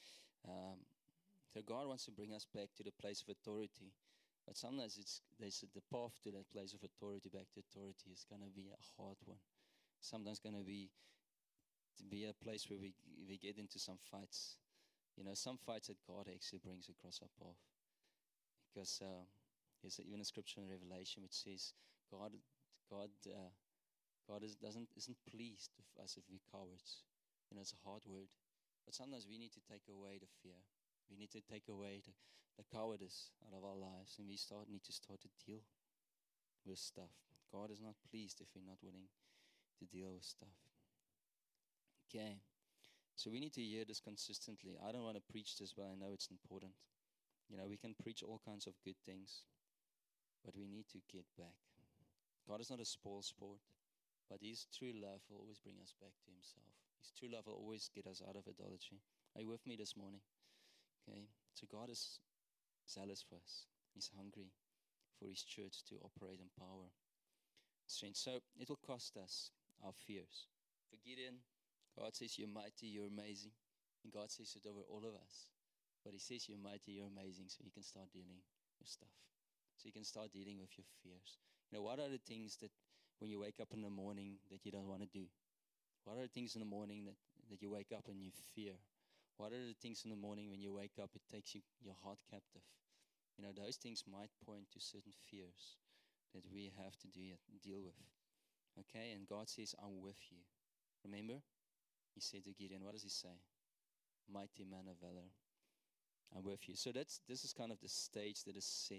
Um, so God wants to bring us back to the place of authority. But sometimes it's there's a, the path to that place of authority, back to authority, is going to be a hard one. Sometimes going to be to be a place where we we get into some fights. You know, some fights that God actually brings across our path. Because um, there's even a scripture in Revelation which says God God uh, God is, doesn't isn't pleased with us if we're cowards. You know, it's a hard word. But sometimes we need to take away the fear. We need to take away the, the cowardice out of our lives, and we start need to start to deal with stuff. God is not pleased if we're not willing to deal with stuff. Okay, so we need to hear this consistently. I don't want to preach this, but I know it's important. You know, we can preach all kinds of good things, but we need to get back. God is not a spoil sport, but His true love will always bring us back to Himself. His true love will always get us out of idolatry. Are you with me this morning? Okay, so God is zealous for us. He's hungry for His church to operate in power. Strength. So it will cost us our fears. For Gideon, God says, you're mighty, you're amazing. And God says it over all of us. But He says, you're mighty, you're amazing, so you can start dealing with stuff. So you can start dealing with your fears. You know, what are the things that when you wake up in the morning that you don't want to do? What are the things in the morning that, that you wake up and you fear? What are the things in the morning when you wake up, it takes you, your heart captive? You know, those things might point to certain fears that we have to de- deal with. Okay, and God says, I'm with you. Remember? He said to Gideon, what does He say? Mighty man of valor, I'm with you. So that's this is kind of the stage that is set.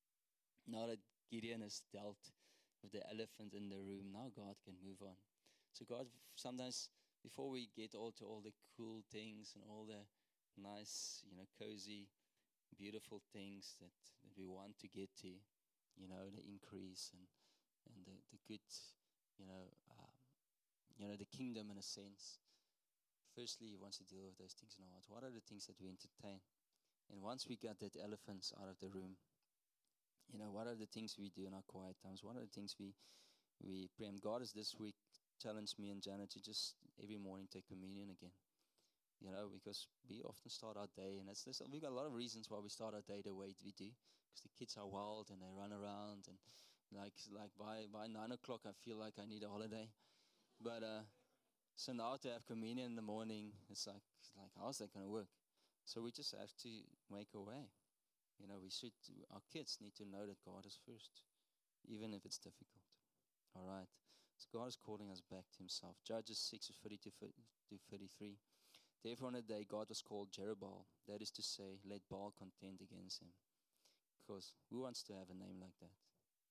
Now that Gideon has dealt with the elephant in the room, now God can move on. So God, sometimes before we get all to all the cool things and all the nice, you know, cozy, beautiful things that, that we want to get to, you know, the increase and and the, the good, you know, um, you know, the kingdom in a sense. Firstly, He wants to deal with those things in our heart. What are the things that we entertain? And once we got that elephants out of the room, you know, what are the things we do in our quiet times? What are the things we we pray? And God has this week challenged me and Janet to just every morning take communion again. You know, because we often start our day, and it's this, we've got a lot of reasons why we start our day the way we do. Because the kids are wild and they run around, and like like by by nine o'clock, I feel like I need a holiday. But uh, so now to have communion in the morning, it's like like how's that going to work? So we just have to make a way. You know, we should. Our kids need to know that God is first, even if it's difficult. All right. So God is calling us back to Himself. Judges six thirty to thirty-three. Therefore, on the day God was called Jerubbaal, that is to say, let Baal contend against him. Because who wants to have a name like that?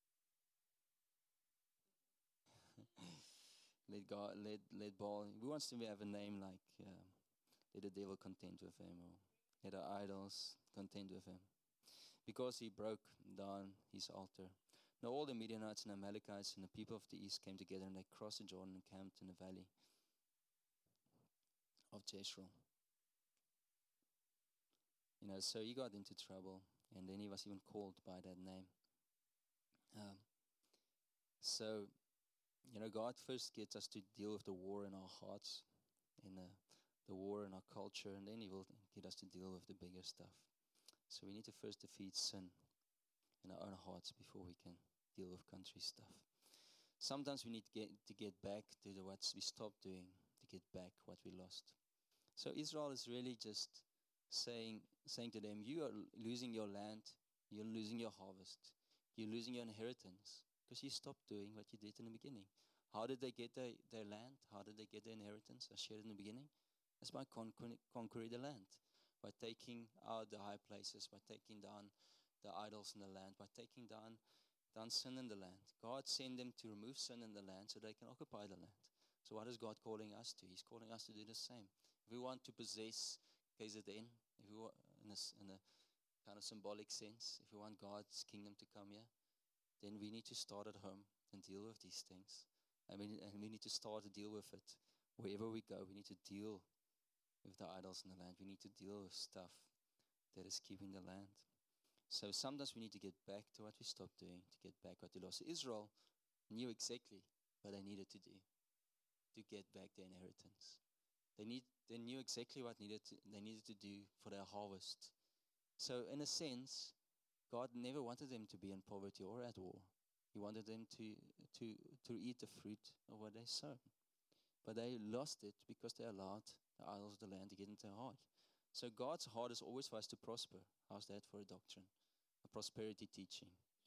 let God, let let Baal. Who wants to have a name like uh, let the devil contend with him, or let our idols contend with him? Because he broke down his altar. Now all the Midianites and Amalekites and the people of the east came together, and they crossed the Jordan and camped in the valley of Jezreel. You know, so he got into trouble, and then he was even called by that name. Um, so, you know, God first gets us to deal with the war in our hearts, in the, the war in our culture, and then he will get us to deal with the bigger stuff. So we need to first defeat sin in our own hearts before we can deal with country stuff. Sometimes we need to get to get back to the what we stopped doing, to get back what we lost. So Israel is really just saying saying to them, you are losing your land, you're losing your harvest, you're losing your inheritance, because you stopped doing what you did in the beginning. How did they get their, their land? How did they get their inheritance? I shared in the beginning. It's by conquering, conquering the land, by taking out the high places, by taking down the idols in the land, by taking down, down sin in the land. God sent them to remove sin in the land so they can occupy the land. So what is God calling us to? He's calling us to do the same. If we want to possess K Z N, if we want, in, a, in a kind of symbolic sense, if we want God's kingdom to come here, then we need to start at home and deal with these things. I mean, and we need to start to deal with it. Wherever we go, we need to deal with the idols in the land. We need to deal with stuff that is keeping the land. So sometimes we need to get back to what we stopped doing, to get back what we lost. So Israel knew exactly what they needed to do to get back their inheritance. They need, they knew exactly what needed to, they needed to do for their harvest. So in a sense, God never wanted them to be in poverty or at war. He wanted them to, to, to eat the fruit of what they sowed. But they lost it because they allowed the idols of the land to get into their heart. So God's heart is always for us to prosper. How's that for a doctrine? A prosperity teaching.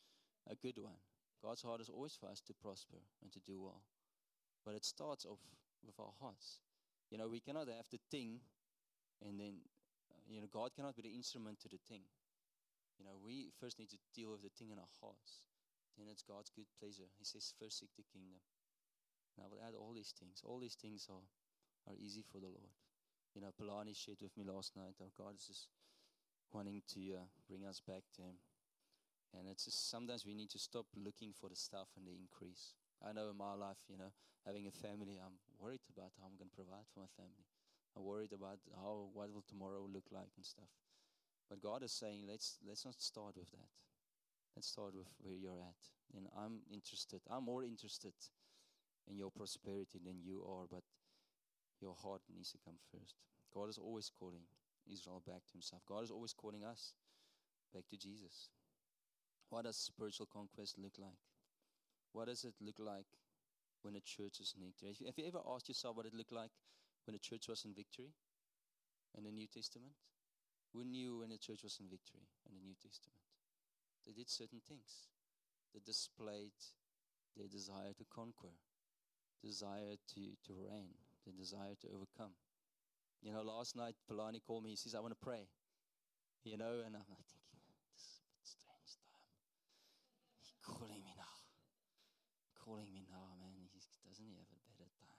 A good one. God's heart is always for us to prosper and to do well. But it starts off with our hearts. You know, we cannot have the thing and then, uh, you know, God cannot be the instrument to the thing. You know, we first need to deal with the thing in our hearts. Then it's God's good pleasure. He says, first seek the kingdom. And I will add all these things. All these things are, are easy for the Lord. You know, Polani shared with me last night how God is just wanting to uh, bring us back to Him. And it's just sometimes we need to stop looking for the stuff and the increase. I know in my life, you know, having a family, I'm worried about how I'm going to provide for my family. I'm worried about how, what will tomorrow look like and stuff. But God is saying, let's let's not start with that. Let's start with where you're at. And I'm interested, I'm more interested in your prosperity than you are, but your heart needs to come first. God is always calling Israel back to Himself. God is always calling us back to Jesus. What does spiritual conquest look like? What does it look like when a church is in victory? Have you ever asked yourself what it looked like when the church was in victory in the New Testament? Who knew when the church was in victory in the New Testament? They did certain things. They displayed their desire to conquer, desire to, to reign, their desire to overcome. You know, last night, Polani called me. He says, I want to pray. You know, and I'm like thinking, this is a bit strange time. He's calling me now. Calling me now, man. He doesn't he have a better time?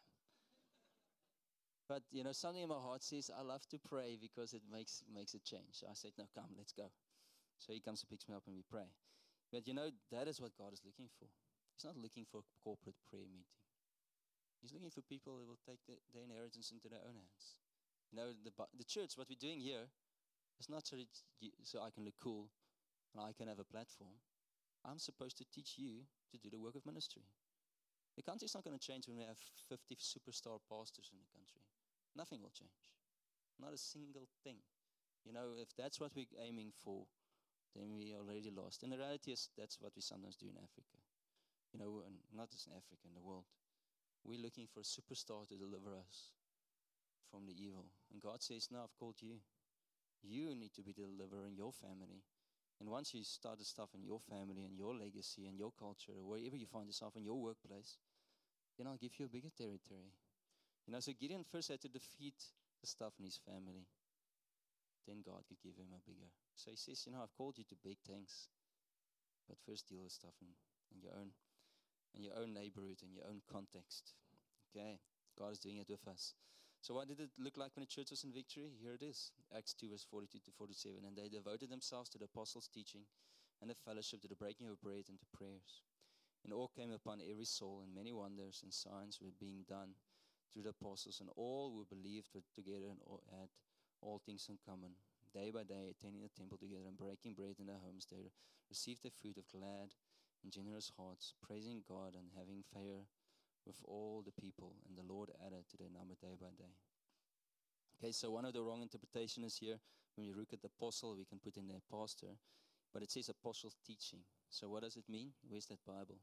But, you know, something in my heart says, I love to pray because it makes makes a change. So I said, no, come, let's go. So he comes and picks me up and we pray. But, you know, that is what God is looking for. He's not looking for a corporate prayer meeting. He's looking for people who will take the, their inheritance into their own hands. You know, the, the church, what we're doing here, is not so, that you, so I can look cool and I can have a platform. I'm supposed to teach you to do the work of ministry. The country's not going to change when we have fifty superstar pastors in the country. Nothing will change. Not a single thing. You know, if that's what we're aiming for, then we already lost. And the reality is that's what we sometimes do in Africa. You know, and not just in Africa, in the world. We're looking for a superstar to deliver us from the evil. And God says, no, I've called you. You need to be the deliverer in your family. And once you start the stuff in your family and your legacy and your culture, wherever you find yourself in your workplace, then I'll give you a bigger territory. You know, so Gideon first had to defeat the stuff in his family, then God could give him a bigger. So he says, you know, I've called you to big things, but first deal with stuff in, in your own in your own neighborhood, in your own context. Okay, God is doing it with us. So what did it look like when the church was in victory? Here it is, Acts two, verse forty-two to forty-seven. And they devoted themselves to the apostles' teaching and the fellowship, to the breaking of bread and to prayers. And awe came upon every soul, and many wonders and signs were being done through the apostles. And all who believed were together and all had all things in common. Day by day, attending the temple together and breaking bread in their homes, they received the food of glad and generous hearts, praising God and having favor with all the people. And the Lord added to their number day by day. Okay, so one of the wrong interpretations here, when we look at the apostle, we can put in there pastor, but it says apostles teaching. So what does it mean? Where's that Bible?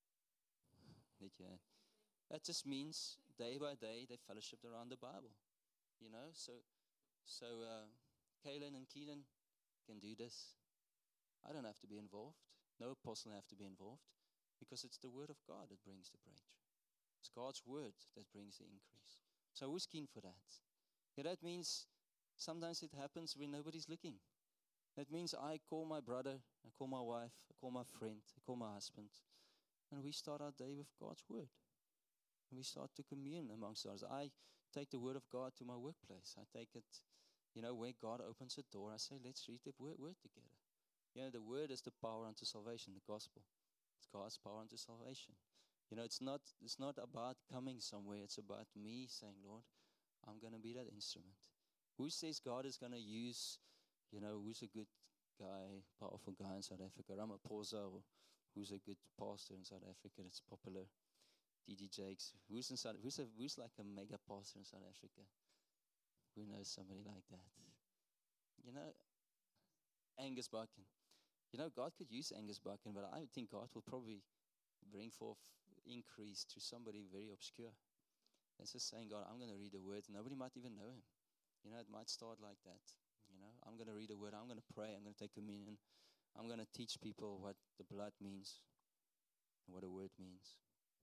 That you had? That just means day by day they fellowshipped around the Bible. You know, so so uh, Kaylin and Keenan can do this. I don't have to be involved. No apostle have to be involved, because it's the word of God that brings the breakthrough. It's God's word that brings the increase. So who's keen for that? Yeah, that means sometimes it happens when nobody's looking. That means I call my brother, I call my wife, I call my friend, I call my husband, and we start our day with God's word. And we start to commune amongst others. I take the word of God to my workplace. I take it, you know, where God opens a door, I say, let's read the word, word together. You know, the word is the power unto salvation, the gospel. It's God's power unto salvation. You know, it's not it's not about coming somewhere. It's about me saying, Lord, I'm going to be that instrument. Who says God is going to use, you know, who's a good guy, powerful guy in South Africa? Ramaphosa, or who's a good pastor in South Africa that's popular? D D Jakes. Who's, in South, who's, a, who's like a mega pastor in South Africa? Who knows somebody like that? You know, Angus Buchan. You know, God could use Angus Buchan, but I think God will probably bring forth increase to somebody very obscure. It's just saying, God, I'm going to read the word. Nobody might even know him. You know, it might start like that. You know, I'm going to read the word. I'm going to pray. I'm going to take communion. I'm going to teach people what the blood means, what a word means.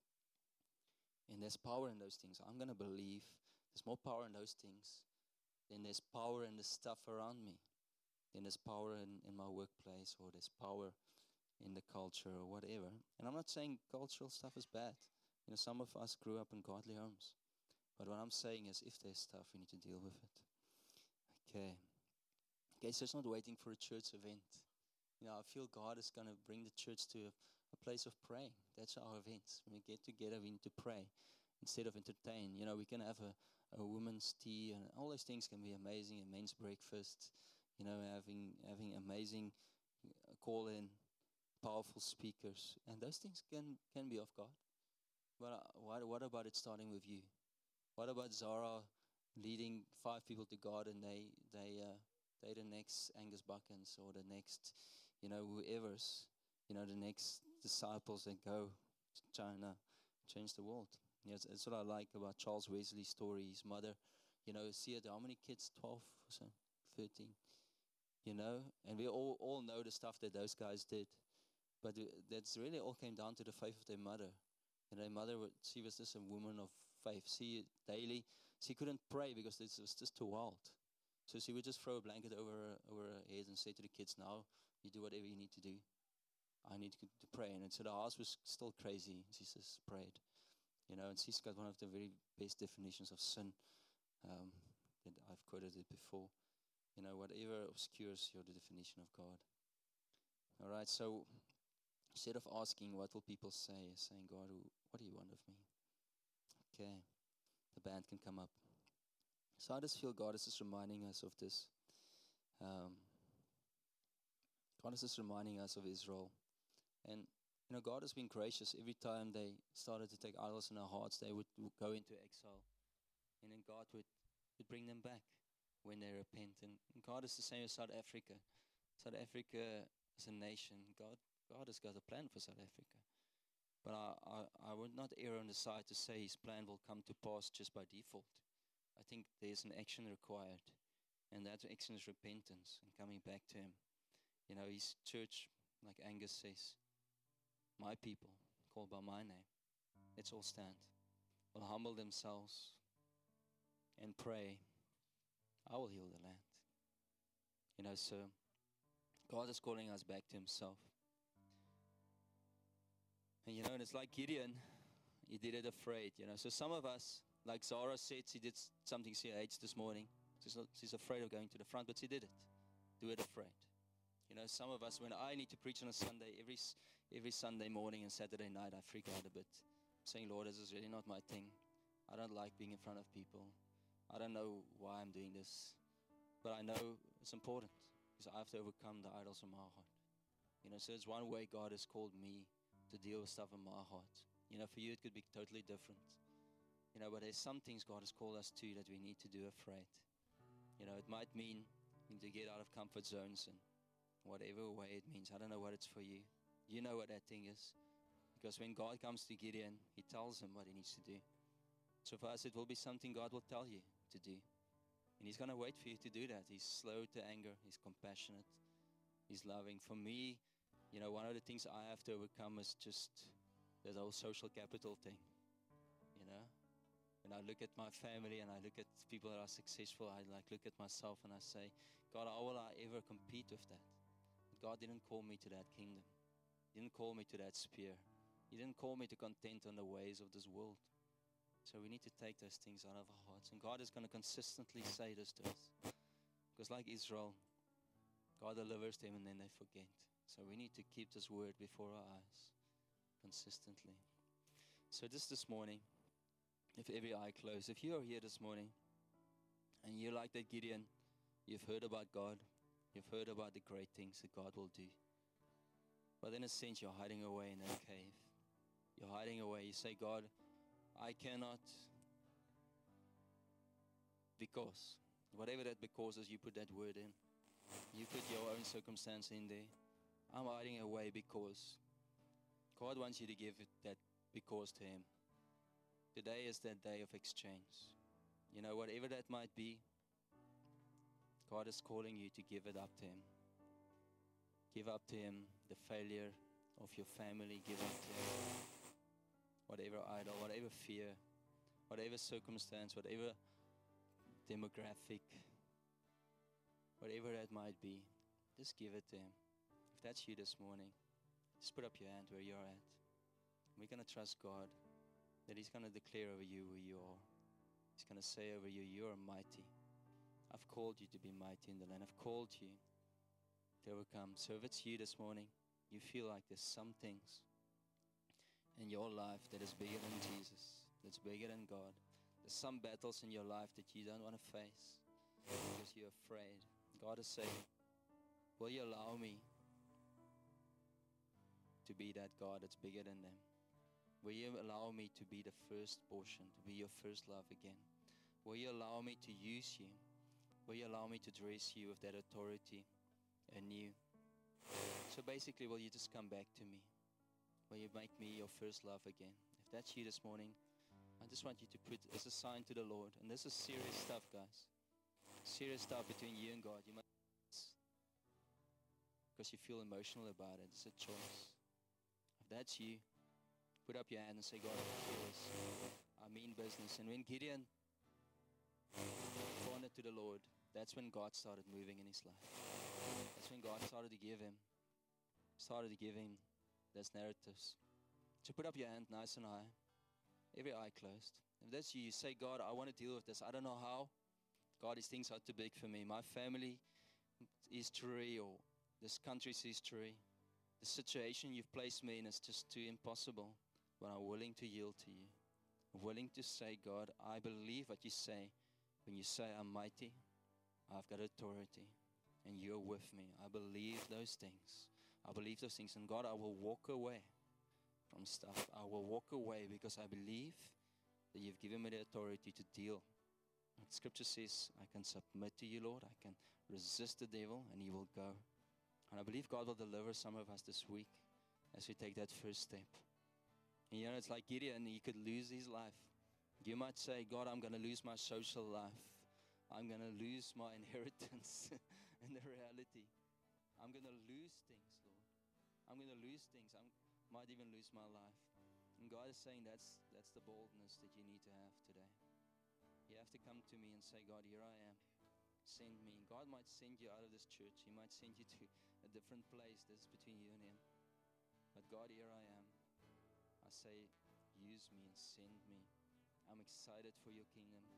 And there's power in those things. I'm going to believe there's more power in those things than there's power in the stuff around me. Then there's power in, in my workplace, or there's power in the culture or whatever. And I'm not saying cultural stuff is bad. You know, some of us grew up in godly homes. But what I'm saying is, if there's stuff, we need to deal with it. Okay. Okay, so it's not waiting for a church event. You know, I feel God is going to bring the church to a, a place of praying. That's our events. When we get together, we need to pray instead of entertain. You know, we can have a, a women's tea, and all those things can be amazing, a men's breakfast. You know, having having amazing uh, call-in, powerful speakers, and those things can, can be of God. But uh, what what about it starting with you? What about Zara leading five people to God, and they they uh, they the next Angus Buchans, or the next, you know, whoever's, you know, the next disciples that go to China, change the world. Yeah, that's, that's what I like about Charles Wesley's story. His mother, you know, see it, how many kids? twelve or so, thirteen. You know, and we all, all know the stuff that those guys did. But uh, that's really all came down to the faith of their mother. And their mother, she was just a woman of faith. She daily, she couldn't pray because it was just too wild. So she would just throw a blanket over her, over her head and say to the kids, now, you do whatever you need to do. I need to, to pray. And so the house was still crazy. She just prayed. You know, and she's got one of the very best definitions of sin. Um, that I've quoted it before. You know, whatever obscures your definition of God. All right, so instead of asking what will people say, saying, God, what do you want of me? Okay, the band can come up. So I just feel God is just reminding us of this. Um, God is just reminding us of Israel. And, you know, God has been gracious. Every time they started to take idols in their hearts, they would, would go into exile. And then God would, would bring them back when they repent. And, and God is the same as South Africa. South Africa as a nation, God God has got a plan for South Africa. But I, I, I would not err on the side to say his plan will come to pass just by default. I think there's an action required. And that action is repentance and coming back to him. You know, his church, like Angus says, my people, called by my name, let's all stand. Will humble themselves and pray I will heal the land. You know, so God is calling us back to himself. And you know, and it's like Gideon, he did it afraid, you know. So some of us, like Zara said, she did something she hates this morning. She's, not, she's afraid of going to the front, but she did it. Do it afraid. You know, some of us, when I need to preach on a Sunday, every every Sunday morning and Saturday night, I freak out a bit. Saying, Lord, this is really not my thing. I don't like being in front of people. I don't know why I'm doing this. But I know it's important because I have to overcome the idols in my heart. You know, so it's one way God has called me to deal with stuff in my heart. You know, for you it could be totally different. You know, but there's some things God has called us to that we need to do afraid. You know, it might mean you need to get out of comfort zones and whatever way it means. I don't know what it's for you. You know what that thing is. Because when God comes to Gideon, he tells him what he needs to do. So for us, it will be something God will tell you to do. And he's going to wait for you to do that. He's slow to anger. He's compassionate. He's loving. For me, you know, one of the things I have to overcome is just that whole social capital thing. You know, when I look at my family and I look at people that are successful, I like look at myself and I say, God, how will I ever compete with that? God didn't call me to that kingdom. He didn't call me to that sphere. He didn't call me to content on the ways of this world. So we need to take those things out of our hearts. And God is going to consistently say this to us. Because like Israel, God delivers them and then they forget. So we need to keep this word before our eyes consistently. So just this morning, if every eye closed, if you are here this morning and you're like that Gideon, you've heard about God, you've heard about the great things that God will do. But in a sense, you're hiding away in that cave. You're hiding away. You say, God, I cannot, because. Whatever that because is, you put that word in. You put your own circumstance in there. I'm hiding away because. God wants you to give it that because to him. Today is that day of exchange. You know, whatever that might be, God is calling you to give it up to him. Give up to him the failure of your family. Give up to him whatever idol, whatever fear, whatever circumstance, whatever demographic, whatever that might be. Just give it to him. If that's you this morning, just put up your hand where you're at. We're going to trust God that he's going to declare over you who you are. He's going to say over you, you are mighty. I've called you to be mighty in the land. I've called you to overcome. So if it's you this morning, you feel like there's some things in your life that is bigger than Jesus, that's bigger than God. There's some battles in your life that you don't want to face because you're afraid. God is saying, will you allow me to be that God that's bigger than them? Will you allow me to be the first portion, to be your first love again? Will you allow me to use you? Will you allow me to dress you with that authority anew? So basically, will you just come back to me? Will you make me your first love again? If that's you this morning, I just want you to put as a sign to the Lord. And this is serious stuff, guys. Serious stuff between you and God. You must, because you feel emotional about it. It's a choice. If that's you, put up your hand and say, God, I'm serious. I mean business. And when Gideon responded to the Lord, that's when God started moving in his life. That's when God started to give him, started to give him those narratives. So put up your hand nice and high, every eye closed. If that's you, you say, God, I want to deal with this. I don't know how. God, these things are too big for me. My family history or this country's history, the situation you've placed me in is just too impossible. But I'm willing to yield to you. I'm willing to say, God, I believe what you say. When you say I'm mighty, I've got authority, and you're with me. I believe those things. I believe those things. And God, I will walk away from stuff. I will walk away because I believe that you've given me the authority to deal. And Scripture says, I can submit to you, Lord. I can resist the devil, and he will go. And I believe God will deliver some of us this week as we take that first step. And you know, it's like Gideon, he could lose his life. You might say, God, I'm going to lose my social life. I'm going to lose my inheritance. And the reality, I'm going to lose things, Lord. I'm going to lose things. I might even lose my life. And God is saying that's, that's the boldness that you need to have today. You have to come to me and say, God, here I am. send me. God might send you out of this church. He might send you to a different place. This is between you and Him. But God, here I am. I say, use me and send me. I'm excited for your kingdom.